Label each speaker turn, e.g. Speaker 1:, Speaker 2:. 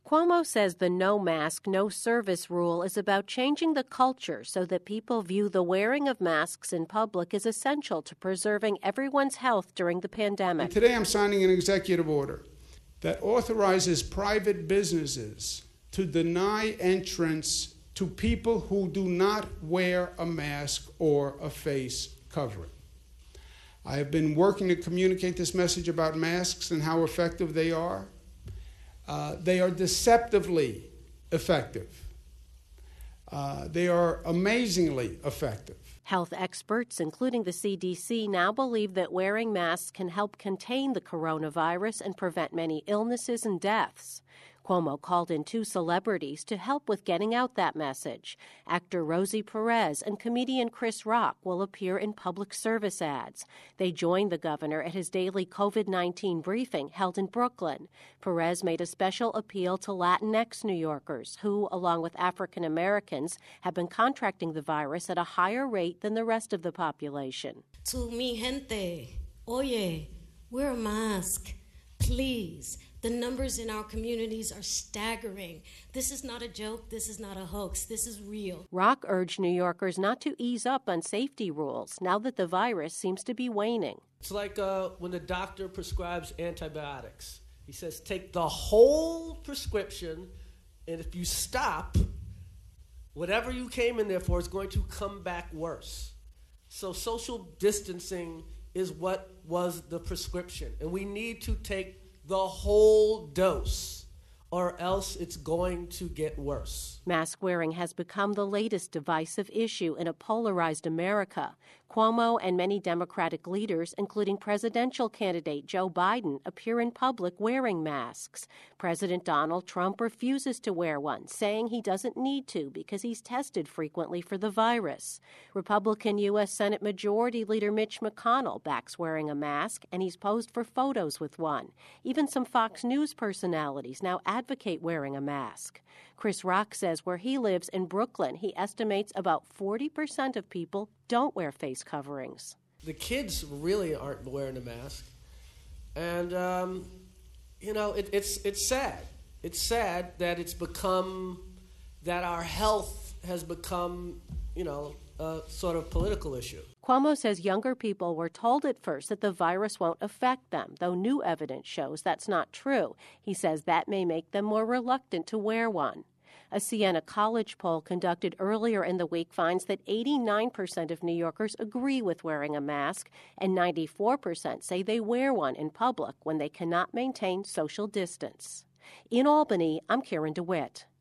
Speaker 1: Cuomo says the no mask, no service rule is about changing the culture so that people view the wearing of masks in public as essential to preserving everyone's health during the pandemic.
Speaker 2: And today I'm signing an executive order that authorizes private businesses to deny entrance to people who do not wear a mask or a face covering. I have been working to communicate this message about masks and how effective they are. They are deceptively effective. They are amazingly effective.
Speaker 1: Health experts, including the CDC, now believe that wearing masks can help contain the coronavirus and prevent many illnesses and deaths. Cuomo called in 2 celebrities to help with getting out that message. Actor Rosie Perez and comedian Chris Rock will appear in public service ads. They joined the governor at his daily COVID-19 briefing held in Brooklyn. Perez made a special appeal to Latinx New Yorkers who, along with African Americans, have been contracting the virus at a higher rate than the rest of the population.
Speaker 3: To mi gente, oye, wear a mask, please. The numbers in our communities are staggering. This is not a joke. This is not a hoax. This is real.
Speaker 1: Rock urged New Yorkers not to ease up on safety rules now that the virus seems to be waning.
Speaker 4: It's like when the doctor prescribes antibiotics. He says, take the whole prescription, and if you stop, whatever you came in there for is going to come back worse. So social distancing is what was the prescription, and we need to take the whole dose, or else it's going to get worse.
Speaker 1: Mask wearing has become the latest divisive issue in a polarized America. Cuomo and many Democratic leaders, including presidential candidate Joe Biden, appear in public wearing masks. President Donald Trump refuses to wear one, saying he doesn't need to because he's tested frequently for the virus. Republican U.S. Senate Majority Leader Mitch McConnell backs wearing a mask, and he's posed for photos with one. Even some Fox News personalities now advocate wearing a mask. Chris Rock says where he lives in Brooklyn, he estimates about 40% of people don't wear face coverings.
Speaker 4: The kids really aren't wearing a mask. And, it's sad. It's sad that it's become, that our health has become, a sort of political issue.
Speaker 1: Cuomo says younger people were told at first that the virus won't affect them, though new evidence shows that's not true. He says that may make them more reluctant to wear one. A Siena College poll conducted earlier in the week finds that 89% of New Yorkers agree with wearing a mask, and 94% say they wear one in public when they cannot maintain social distance. In Albany, I'm Karen DeWitt.